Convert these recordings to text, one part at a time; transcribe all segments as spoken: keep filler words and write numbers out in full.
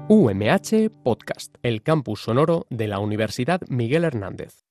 U M H Podcast, el campus sonoro de la Universidad Miguel Hernández.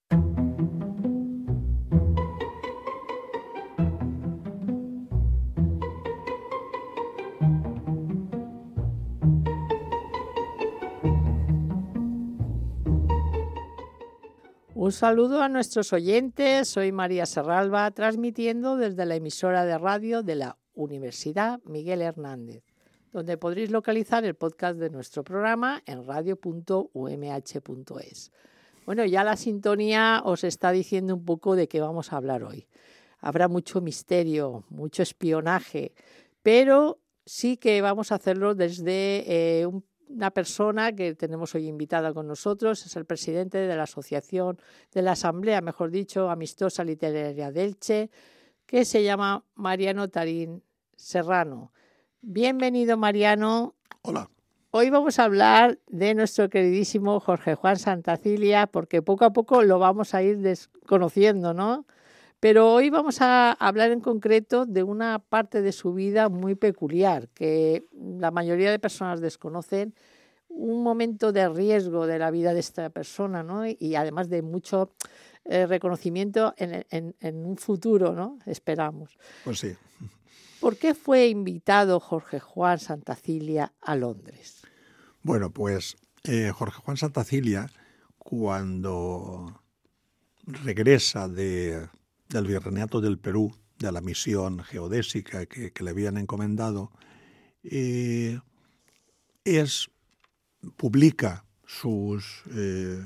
Un saludo a nuestros oyentes, soy María Serralba, transmitiendo desde la emisora de radio de la Universidad Miguel Hernández, donde podréis localizar el podcast de nuestro programa en radio punto u m h punto es. Bueno, ya la sintonía os está diciendo un poco de qué vamos a hablar hoy. Habrá mucho misterio, mucho espionaje, pero sí que vamos a hacerlo desde eh, un una persona que tenemos hoy invitada con nosotros, es el presidente de la asociación, de la asamblea, mejor dicho, amistosa literaria de Elche, que se llama Mariano Tarín Serrano. Bienvenido, Mariano. Hola. Hoy vamos a hablar de nuestro queridísimo Jorge Juan Santacilia, porque poco a poco lo vamos a ir desconociendo, ¿no? Pero hoy vamos a hablar en concreto de una parte de su vida muy peculiar, que la mayoría de personas desconocen, un momento de riesgo de la vida de esta persona, ¿no? Y además de mucho eh, reconocimiento en, en, en un futuro, ¿no? Esperamos. Pues sí. ¿Por qué fue invitado Jorge Juan Santacilia a Londres? Bueno, pues eh, Jorge Juan Santacilia, cuando regresa de... del Virreinato del Perú, de la misión geodésica que, que le habían encomendado, eh, es, publica sus, eh,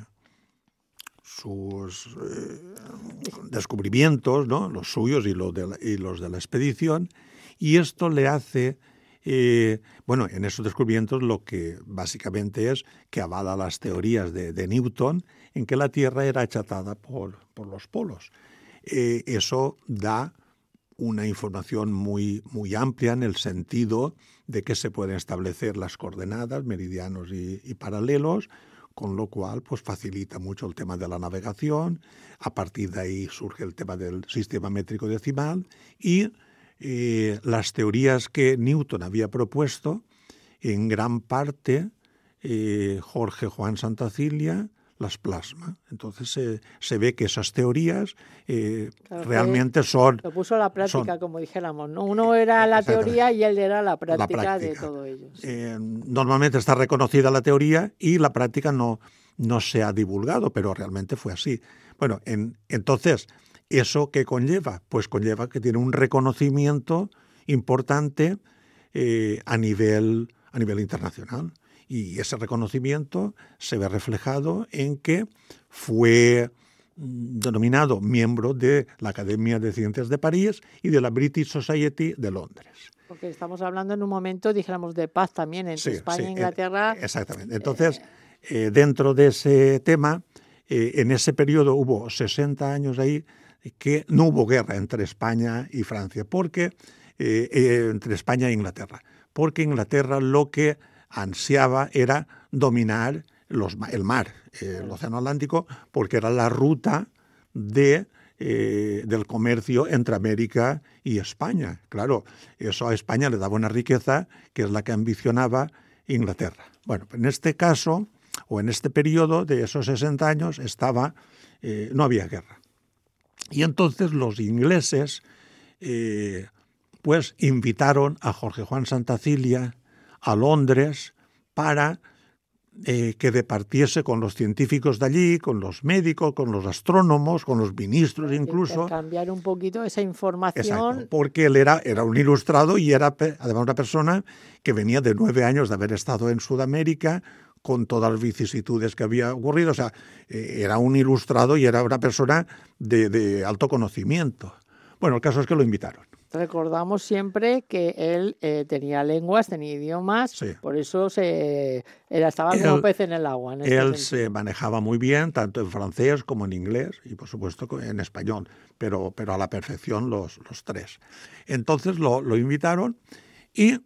sus eh, descubrimientos, ¿no? Los suyos y los, de la, y los de la expedición, y esto le hace, eh, bueno, en esos descubrimientos lo que básicamente es que avala las teorías de, de Newton en que la Tierra era achatada por, por los polos. Eh, eso da una información muy, muy amplia en el sentido de que se pueden establecer las coordenadas, meridianos y, y paralelos, con lo cual pues, facilita mucho el tema de la navegación. A partir de ahí surge el tema del sistema métrico decimal y eh, las teorías que Newton había propuesto, en gran parte eh, Jorge Juan Santacilia las plasma. Entonces eh, se ve que esas teorías eh, claro, realmente son... Lo puso a la práctica, son, como dijéramos, ¿no? Uno era la teoría y él era la práctica, la práctica. de todo ello. Sí. Eh, normalmente está reconocida la teoría y la práctica no, no se ha divulgado, pero realmente fue así. Bueno, en, entonces, ¿eso qué conlleva? Pues conlleva que tiene un reconocimiento importante eh, a nivel, a nivel internacional. Y ese reconocimiento se ve reflejado en que fue denominado miembro de la Academia de Ciencias de París y de la British Society de Londres. Porque estamos hablando en un momento, dijéramos, de paz también entre sí, España sí, e Inglaterra. Exactamente. Entonces, eh, dentro de ese tema, eh, en ese periodo hubo sesenta años ahí que no hubo guerra entre España y Francia, porque eh, eh, entre España e Inglaterra, porque Inglaterra lo que ansiaba era dominar los, el mar, eh, el Océano Atlántico, porque era la ruta de, eh, del comercio entre América y España. Claro, eso a España le daba una riqueza que es la que ambicionaba Inglaterra. Bueno, en este caso, o en este periodo de esos sesenta años, estaba, eh, no había guerra. Y entonces los ingleses eh, pues invitaron a Jorge Juan Santacilia a Londres para eh, que departiese con los científicos de allí, con los médicos, con los astrónomos, con los ministros incluso. Cambiar un poquito esa información. Exacto, porque él era, era un ilustrado y era además una persona que venía de nueve años de haber estado en Sudamérica con todas las vicisitudes que había ocurrido. O sea, eh, era un ilustrado y era una persona de, de alto conocimiento. Bueno, el caso es que lo invitaron. Recordamos siempre que él eh, tenía lenguas, tenía idiomas, sí. Por eso se, era, estaba él, como pez en el agua. En este él sentido. Se manejaba muy bien, tanto en francés como en inglés y, por supuesto, en español, pero, pero a la perfección los, los tres. Entonces lo, lo invitaron y,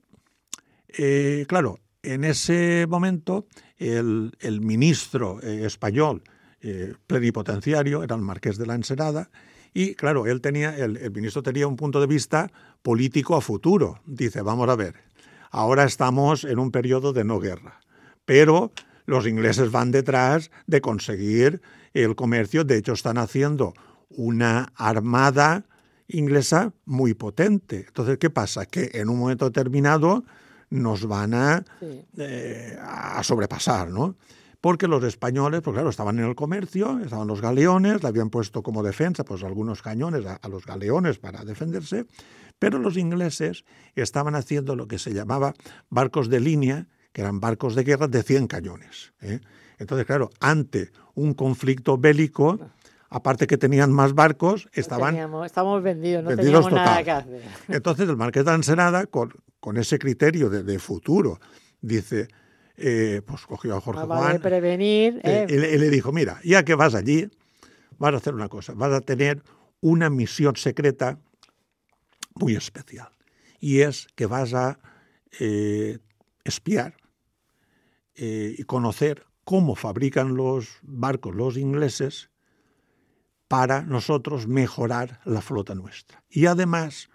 eh, claro, en ese momento el, el ministro eh, español eh, plenipotenciario era el marqués de la Ensenada. Y claro, él tenía, el, el ministro tenía un punto de vista político a futuro. Dice, vamos a ver, ahora estamos en un periodo de no guerra, pero los ingleses van detrás de conseguir el comercio. De hecho, están haciendo una armada inglesa muy potente. Entonces, ¿qué pasa? Que en un momento determinado nos van a, sí. eh, a sobrepasar, ¿no? Porque los españoles, pues claro, estaban en el comercio, estaban los galeones, le habían puesto como defensa pues algunos cañones a, a los galeones para defenderse, pero los ingleses estaban haciendo lo que se llamaba barcos de línea, que eran barcos de guerra de cien cañones, ¿eh? Entonces, claro, ante un conflicto bélico, aparte que tenían más barcos, estaban... Teníamos, estábamos vendidos, no vendidos teníamos total. nada que hacer. Entonces el marqués de la Ensenada, con, con ese criterio de, de futuro, dice, eh, pues cogió a Jorge ah, Juan... Vale, prevenir... Eh, Eh. Y, le, y le dijo, mira, ya que vas allí, vas a hacer una cosa, vas a tener una misión secreta muy especial. Y es que vas a eh, espiar eh, y conocer cómo fabrican los barcos los ingleses para nosotros mejorar la flota nuestra. Y además,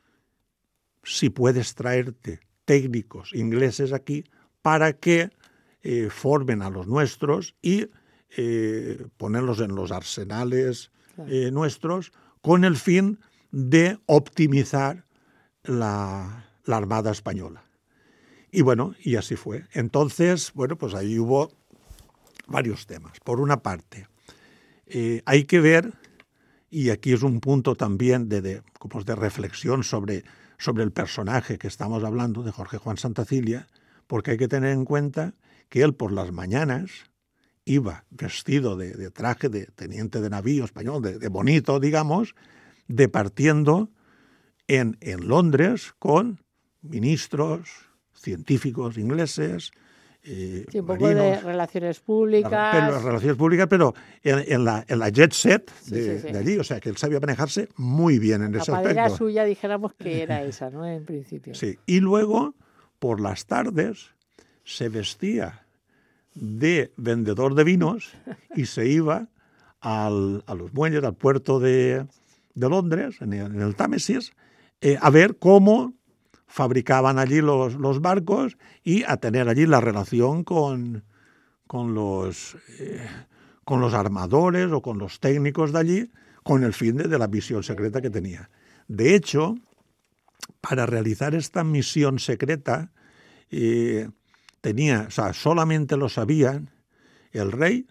si puedes traerte técnicos ingleses aquí para que eh, formen a los nuestros y eh, ponerlos en los arsenales eh, nuestros con el fin de optimizar la, la Armada Española. Y bueno, y así fue. Entonces, bueno, pues ahí hubo varios temas. Por una parte, eh, hay que ver, y aquí es un punto también de, de, como de reflexión sobre, sobre el personaje que estamos hablando, de Jorge Juan Santacilia, porque hay que tener en cuenta que él por las mañanas iba vestido de, de traje de teniente de navío español, de, de bonito, digamos, departiendo en, en Londres con ministros, científicos ingleses, eh, sí, un poco marinos, de relaciones públicas. Pero las relaciones públicas, pero en, en, la, en la jet set de, sí, sí, sí. de allí, o sea, que él sabía manejarse muy bien en la ese padera aspecto. suya, dijéramos que era esa, ¿no? En principio. Sí, y luego, por las tardes, se vestía de vendedor de vinos y se iba al, a los muelles, al puerto de, de Londres, en el, en el Támesis, eh, a ver cómo fabricaban allí los, los barcos y a tener allí la relación con, con, los, eh, con los armadores o con los técnicos de allí, con el fin de, de la misión secreta que tenía. De hecho, para realizar esta misión secreta, eh, tenía, o sea, solamente lo sabían el rey,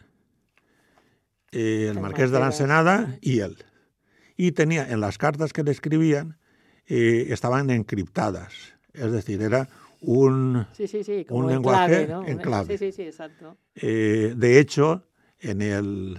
eh, el, el marqués de la Ensenada y él. Y tenía, en las cartas que le escribían, eh, estaban encriptadas. Es decir, era un, sí, sí, sí, como un en lenguaje clave, ¿no? en clave. Sí, sí, sí, exacto. Eh, de hecho, en el,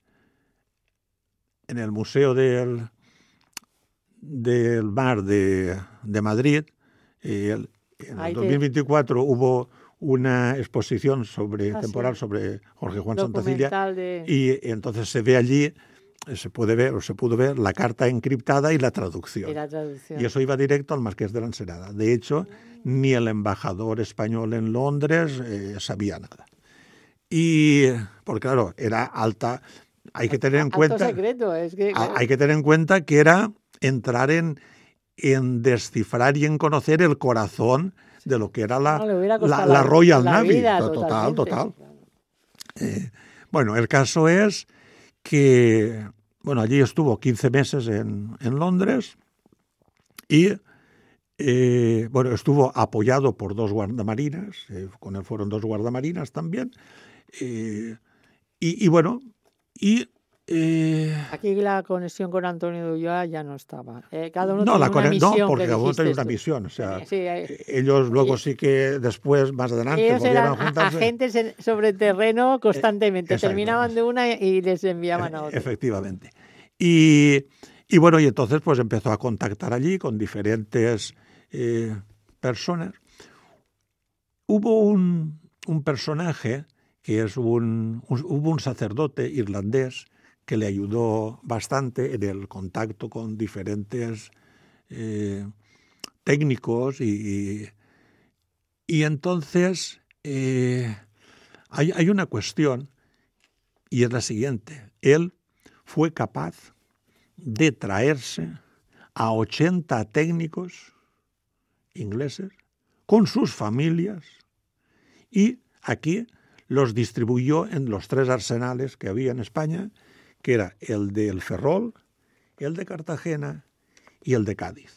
en el Museo del, del Mar de, de Madrid, eh, el, en el dos mil veinticuatro te... hubo una exposición sobre, ah, temporal sí. sobre Jorge Juan Santacilia de... y entonces se ve allí, se puede ver o se pudo ver la carta encriptada y la traducción. Y, la traducción. Y eso iba directo al marqués de la Ensenada. De hecho, ni el embajador español en Londres eh, sabía nada. Y, porque claro, era alta, hay que tener en Alto cuenta... secreto, es que... Claro. Hay que tener en cuenta que era entrar en, en descifrar y en conocer el corazón de lo que era la, no, la, la, la Royal la Navy. Vida, total, total. Eh, bueno, el caso es que, bueno, allí estuvo quince meses en, en Londres y, eh, bueno, estuvo apoyado por dos guardamarinas, eh, con él fueron dos guardamarinas también, eh, y, y bueno, y... Eh, Aquí la conexión con Antonio de Ulloa ya no estaba. Eh, cada uno no, la una misión no, porque cada uno tenía una tú. misión. O sea, sí, eh, ellos luego eh, sí que después, más adelante, ellos volvieron eran a juntarse. agentes en, sobre terreno constantemente. Eh, Terminaban de una y les enviaban a otra. Efectivamente. Y, y bueno, y entonces pues empezó a contactar allí con diferentes eh, personas. Hubo un, un personaje que es un, un, hubo un sacerdote irlandés que le ayudó bastante en el contacto con diferentes eh, técnicos y, y, y entonces eh, hay, hay una cuestión y es la siguiente. Él fue capaz de traerse a ochenta técnicos ingleses con sus familias y aquí los distribuyó en los tres arsenales que había en España, que era el del Ferrol, el de Cartagena y el de Cádiz.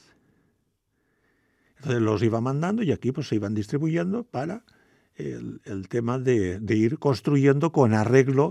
Entonces los iba mandando y aquí pues se iban distribuyendo para el, el tema de, de ir construyendo con arreglo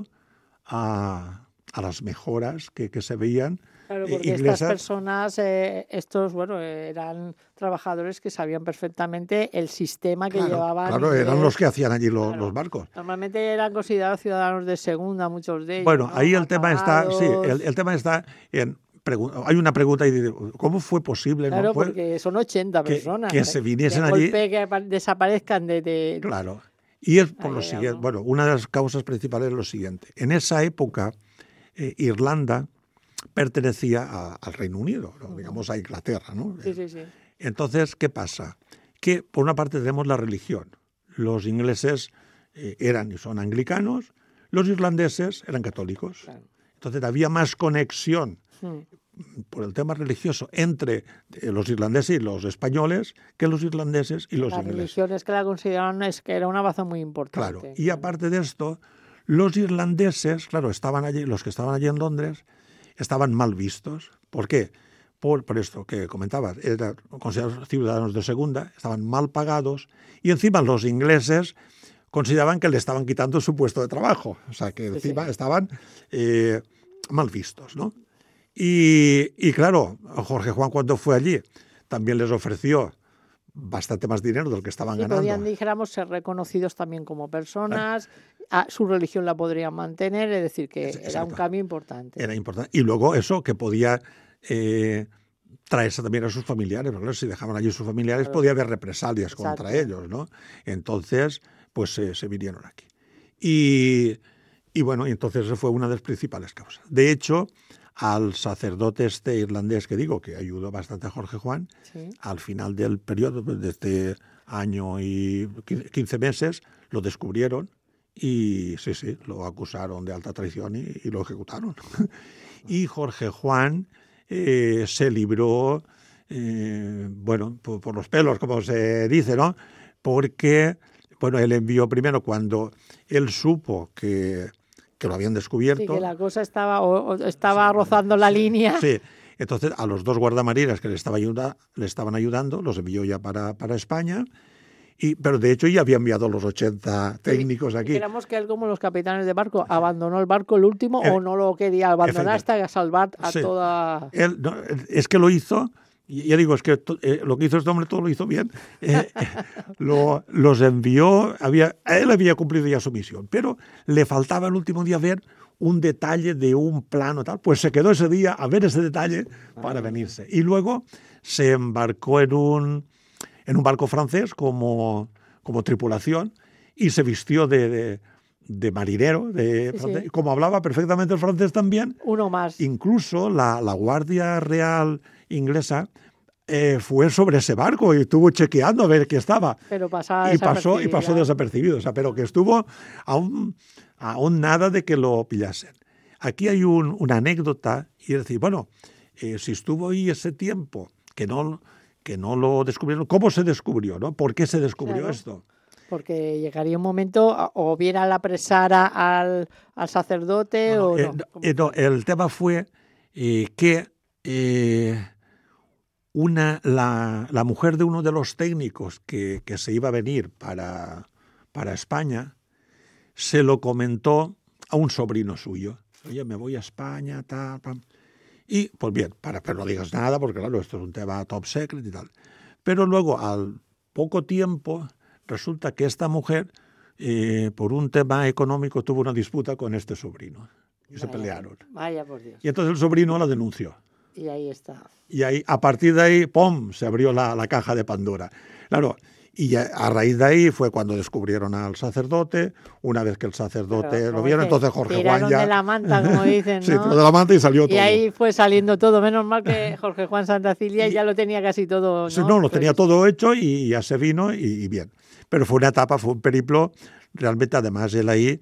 a, a las mejoras que, que se veían. Claro, porque inglesas. Estas personas, eh, estos, bueno, eran trabajadores que sabían perfectamente el sistema que claro, llevaban. Claro, inglés. eran los que hacían allí los, claro. los barcos. Normalmente eran considerados ciudadanos de segunda, muchos de ellos. Bueno, ¿no? ahí el tema está, sí, Apagados. el, el tema está en, hay una pregunta y dice, ¿cómo fue posible? Claro, ¿no? Fue porque son ochenta que, personas. que se viniesen de allí. golpe que desaparezcan de, de... Claro. Y es por Ahí lo hay siguiente, algo. bueno, una de las causas principales es lo siguiente. En esa época, eh, Irlanda pertenecía a, al Reino Unido, ¿no? Digamos a Inglaterra, ¿no? Sí, sí, sí. Entonces, ¿qué pasa? Que por una parte tenemos la religión. Los ingleses eh, eran y son anglicanos, los irlandeses eran católicos. Claro. Entonces había más conexión Hmm. por el tema religioso entre eh, los irlandeses y los españoles que los irlandeses y los La ingleses. religión es que la consideraron es que era una baza muy importante. Claro, y aparte de esto, los irlandeses, claro, estaban allí, los que estaban allí en Londres, estaban mal vistos. ¿Por qué? Por, por esto que comentabas, eran considerados ciudadanos de segunda, estaban mal pagados, y encima los ingleses consideraban que le estaban quitando su puesto de trabajo. O sea, que encima sí, sí. estaban eh, mal vistos, ¿no? Y, y claro, Jorge Juan cuando fue allí también les ofreció bastante más dinero del que estaban sí, ganando. Podían, dijéramos, ser reconocidos también como personas, ah, su religión la podrían mantener, es decir, que Exacto. era un cambio importante. Era importante. Y luego eso, que podía eh, traerse también a sus familiares, porque si dejaban allí a sus familiares claro. podía haber represalias Exacto. contra ellos, ¿no? Entonces, pues eh, se vinieron aquí. Y, y bueno, y entonces esa fue una de las principales causas. De hecho, al sacerdote este irlandés que digo, que ayudó bastante a Jorge Juan, sí. al final del periodo, de este año y quince meses, lo descubrieron y sí, sí, lo acusaron de alta traición y, y lo ejecutaron. Y Jorge Juan eh, se libró, eh, bueno, por, por los pelos, como se dice, ¿no? Porque, bueno, él envió primero cuando él supo que... que lo habían descubierto. Sí, que la cosa estaba, o, o estaba sí, rozando la sí, línea. Sí, entonces a los dos guardamarinas que le, estaba ayuda, le estaban ayudando, los envió ya para, para España, y, pero de hecho ya había enviado los ochenta técnicos sí, aquí. Dijéramos que él, como los capitanes de barco, abandonó el barco el último eh, o no lo quería abandonar hasta salvar a sí. toda... Él, no, es que lo hizo... Ya digo, es que eh, lo que hizo este hombre todo lo hizo bien. Eh, lo, los envió, había, él había cumplido ya su misión, pero le faltaba el último día ver un detalle de un plano tal. Pues se quedó ese día a ver ese detalle para venirse. Y luego se embarcó en un, en un barco francés como, como tripulación y se vistió de... de de marinero, de sí, francés, sí. como hablaba perfectamente el francés también. Uno más. Incluso la, la Guardia Real inglesa eh, fue sobre ese barco y estuvo chequeando a ver qué estaba. Pero pasaba y pasó y pasó desapercibido. O sea, pero que estuvo aún, aún nada de que lo pillasen. Aquí hay un, una anécdota y es decir, bueno, eh, si estuvo ahí ese tiempo que no, que no lo descubrieron, ¿cómo se descubrió? ¿No? ¿Por qué se descubrió claro. esto? Porque llegaría un momento, o bien al apresar a, al, al sacerdote no, o eh, no. Eh, no. El tema fue eh, que eh, una, la, la mujer de uno de los técnicos que, que se iba a venir para, para España se lo comentó a un sobrino suyo. Oye, me voy a España, tal, tal. Y, pues bien, para, pero no digas nada, porque claro, esto es un tema top secret y tal. Pero luego, al poco tiempo... resulta que esta mujer, eh, por un tema económico, tuvo una disputa con este sobrino. Y vaya, se pelearon. Vaya por Dios. Y entonces el sobrino la denunció. Y ahí está. Y ahí, a partir de ahí, ¡pum!, se abrió la, la caja de Pandora. Claro, y ya, a raíz de ahí fue cuando descubrieron al sacerdote. Una vez que el sacerdote Pero, lo vieron, entonces Jorge Juan ya... de la manta, como dicen, ¿no? Sí, tiró de la manta y salió y todo. Y ahí fue saliendo todo. Menos mal que Jorge Juan Santacilia y, ya lo tenía casi todo, ¿no? Sí, no, lo pues... tenía todo hecho y ya se vino y, y bien. Pero fue una etapa, fue un periplo, realmente además él ahí,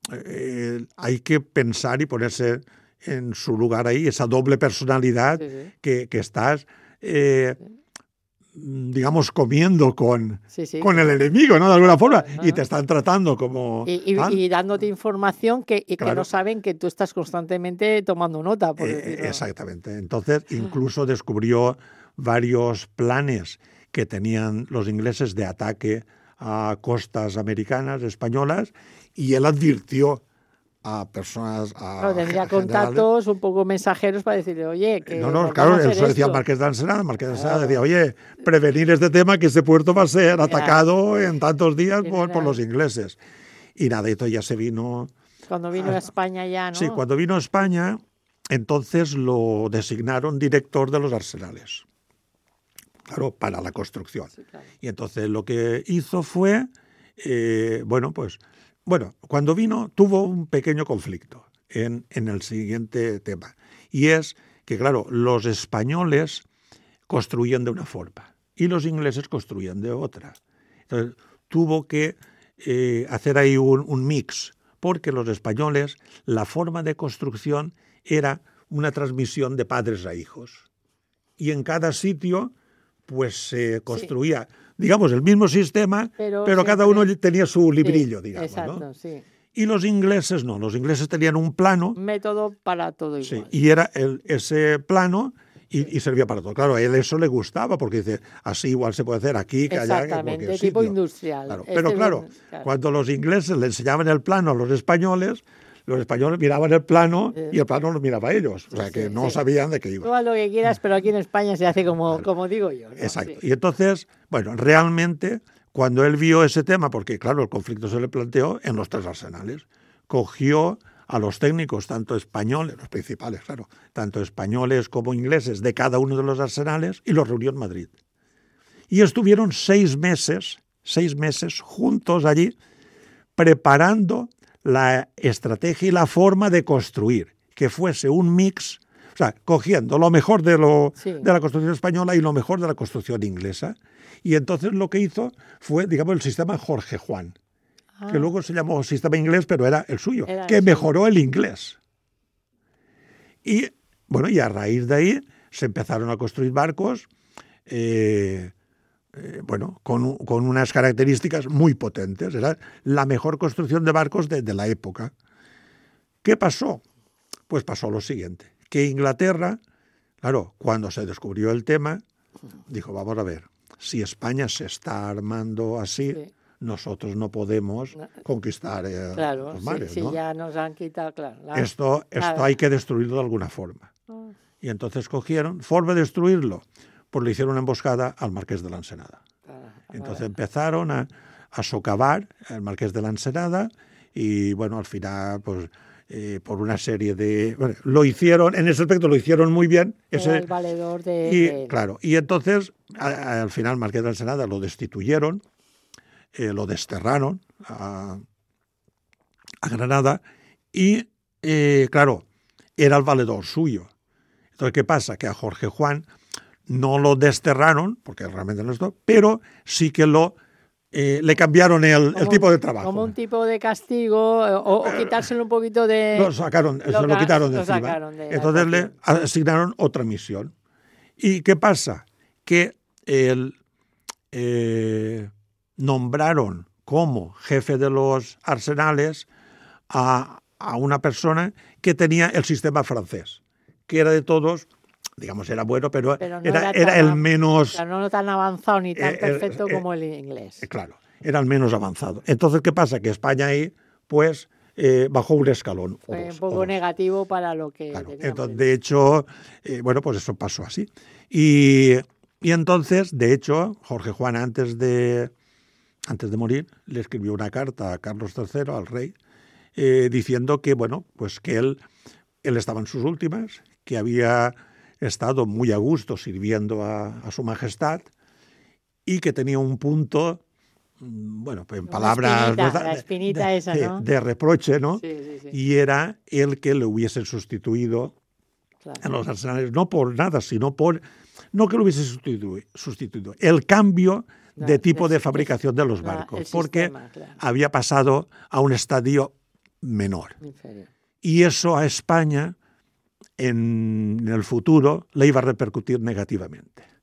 eh, hay que pensar y ponerse en su lugar ahí, esa doble personalidad sí, sí. Que, que estás eh, digamos, comiendo con, Sí, sí. con el enemigo, ¿no? De alguna forma, Ajá. y te están tratando como... Y, y- ah, y dándote información que, y que Claro. no saben que tú estás constantemente tomando nota, por eh, decirlo. exactamente. Entonces, incluso descubrió varios planes que tenían los ingleses de ataque a costas americanas, españolas, y él advirtió a personas... A Claro, tendría ge- generales. contactos un poco mensajeros para decirle, oye, que No, no, nos claro, van a él hacer se lo decía esto. al Marqués de la Ensenada. El Marqués de la Ensenada Claro. decía, oye, prevenir este tema, que este puerto va a ser Ya. atacado en tantos días Tiene por, por nada. los ingleses. Y nada, esto ya se vino... Cuando vino a España ya, ¿no? Sí, cuando vino a España, entonces lo designaron director de los arsenales. Claro, para la construcción. Sí, claro. Y entonces lo que hizo fue, eh, bueno, pues, bueno, cuando vino tuvo un pequeño conflicto en, en el siguiente tema. Y es que, claro, los españoles construían de una forma y los ingleses construían de otra. Entonces tuvo que eh, hacer ahí un, un mix, porque los españoles, la forma de construcción era una transmisión de padres a hijos. Y en cada sitio pues se construía, digamos, el mismo sistema, Pero pero, cada siempre- uno tenía su librillo, Sí, digamos, exacto, ¿no? sí. Y los ingleses no, los ingleses tenían un plano, Un método para todo sí, igual. y era el, ese plano y, y servía para todo. Claro, a él eso le gustaba, porque dice, así igual se puede hacer aquí, que allá, que en Exactamente, cualquier tipo sitio. industrial. Claro, Este pero es claro, un- claro. cuando los ingleses le enseñaban el plano a los españoles, los españoles miraban el plano y el plano los miraba a ellos. O sea, Sí, que sí, no sí. sabían de qué Tú iba. haz lo que quieras, pero aquí en España se hace como, como digo yo, ¿no? Exacto. Sí. Y entonces, bueno, realmente, cuando él vio ese tema, porque claro, el conflicto se le planteó en los tres arsenales, cogió a los técnicos, tanto españoles, los principales, claro, tanto españoles como ingleses de cada uno de los arsenales y los reunió en Madrid. Y estuvieron seis meses, seis meses juntos allí, preparando la estrategia y la forma de construir, que fuese un mix, o sea, cogiendo lo mejor de, lo, Sí. de la construcción española y lo mejor de la construcción inglesa. Y entonces lo que hizo fue, digamos, el sistema Jorge Juan, Ah, que luego se llamó sistema inglés, pero era el suyo, Era el que suyo. mejoró el inglés. Y bueno, y a raíz de ahí se empezaron a construir barcos, eh, eh, bueno, con, con unas características muy potentes. Era la mejor construcción de barcos de, de la época. ¿Qué pasó? Pues pasó lo siguiente, que Inglaterra, claro, cuando se descubrió el tema, dijo, vamos a ver, si España se está armando así, Sí. nosotros no podemos conquistar eh, claro, los sí, mares, sí, ¿no? ya nos han quitado, claro. la- Esto, esto nada. hay que destruirlo de alguna forma. Ah, Y entonces cogieron, forma de destruirlo, pues le hicieron una emboscada al Marqués de la Ensenada. ah, Entonces vale. empezaron a, a socavar al Marqués de la Ensenada y bueno, al final, pues eh, por una serie de... Bueno, lo hicieron, en ese aspecto lo hicieron muy bien. Era Ese, el valedor de, y de él. claro, y entonces a- a- al final Marqués de la Ensenada lo destituyeron, eh, lo desterraron a, a Granada y eh, claro, era el valedor suyo. Entonces, ¿qué pasa? Que a Jorge Juan no lo desterraron, porque realmente no esto, pero sí que lo eh, le cambiaron el, el Como- tipo de trabajo. Como un tipo de castigo, eh, o, o quitárselo un poquito de... Lo sacaron, lo se lo ca- quitaron de lo encima. sacaron de la Entonces le ecuación. asignaron otra misión. ¿Y qué pasa? Que el, eh, nombraron como jefe de los arsenales a, a una persona que tenía el sistema francés, que era de todos, digamos, era bueno, pero, Pero no era, era era tan el av- menos... Claro, no tan avanzado ni tan Eh, eh, perfecto eh, como el inglés. Eh, Claro, era el menos avanzado. Entonces, ¿qué pasa? Que España ahí, pues, eh, bajó un escalón. o Fue dos, un o poco dos. negativo para lo que Claro, teníamos. entonces, de hecho, eh, bueno, pues eso pasó así. Y, y entonces, de hecho, Jorge Juan, antes de, antes de morir, le escribió una carta a Carlos tercero, al rey, eh, diciendo que, bueno, pues que él, él estaba en sus últimas, que había estado muy a gusto sirviendo a, a su majestad y que tenía un punto, mm, bueno, en Una palabras... espinita, ¿verdad? la espinita de, esa, de- ¿no? de reproche, ¿no? Sí, sí, sí. Y era el que le hubiesen sustituido Claro. en los arsenales, no por nada, sino por, no que lo hubiese sustituido, sustituido el cambio de Claro, tipo de- de fabricación de los la- barcos, el porque sistema, claro. había pasado a un estadio menor. Inferior. Y eso a España, en el futuro, le iba a repercutir negativamente.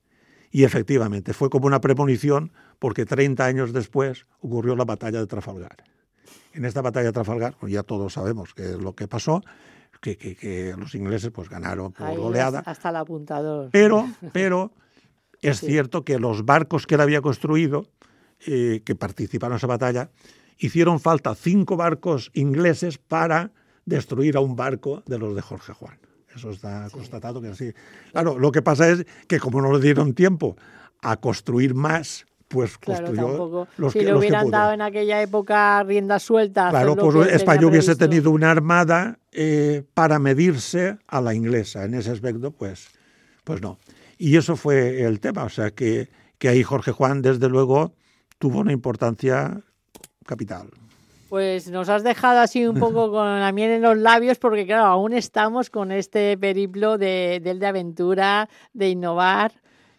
Y efectivamente, fue como una premonición porque treinta años después ocurrió la batalla de Trafalgar. En esta batalla de Trafalgar, pues ya todos sabemos qué es lo que pasó, que, que, que los ingleses pues ganaron por Ahí goleada. Hasta el apuntador. Pero, pero es Sí. cierto que los barcos que él había construido, eh, que participaron en esa batalla, hicieron falta cinco barcos ingleses para destruir a un barco de los de Jorge Juan. Eso está sí. constatado que así. Claro, lo que pasa es que como no le dieron tiempo a construir más, pues claro, construyó tampoco. los si que le los que hubieran pudo. dado en aquella época rienda suelta. Claro, hacer lo pues que España tenía hubiese previsto. tenido una armada eh, para medirse a la inglesa. En ese aspecto, pues, pues no. Y eso fue el tema. O sea, que, que ahí Jorge Juan, desde luego, tuvo una importancia capital. Pues nos has dejado así un poco con la miel en los labios porque, claro, aún estamos con este periplo de, de, de aventura, de innovar.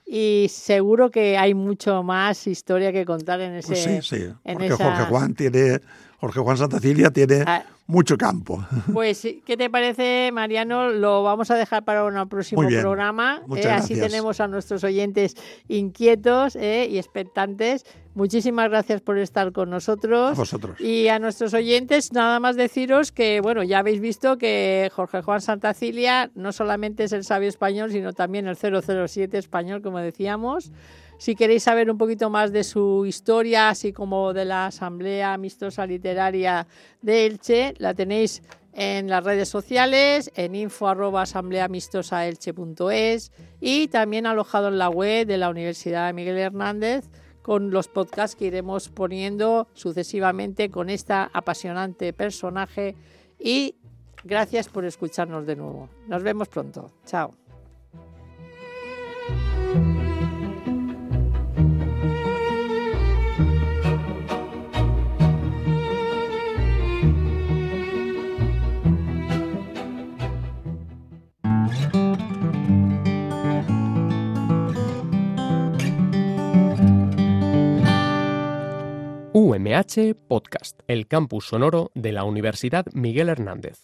Y seguro que hay mucho más historia que contar en ese... Pues sí, sí, en porque esa... Jorge Juan tiene, Jorge Juan Santacilia tiene ah, mucho campo. Pues, ¿qué te parece, Mariano? Lo vamos a dejar para un próximo programa. Muchas eh, gracias. Así tenemos a nuestros oyentes inquietos eh, y expectantes. Muchísimas gracias por estar con nosotros. A vosotros. Y a nuestros oyentes, nada más deciros que, bueno, ya habéis visto que Jorge Juan Santacilia no solamente es el sabio español, sino también el cero cero siete español, como decíamos. Si queréis saber un poquito más de su historia, así como de la Asamblea Amistosa Literaria de Elche, la tenéis en las redes sociales, en info arroba asambleamistosaelche punto es y también alojado en la web de la Universidad Miguel Hernández, con los podcasts que iremos poniendo sucesivamente con esta apasionante personaje. Y gracias por escucharnos de nuevo. Nos vemos pronto. Chao. U M H Podcast, el campus sonoro de la Universidad Miguel Hernández.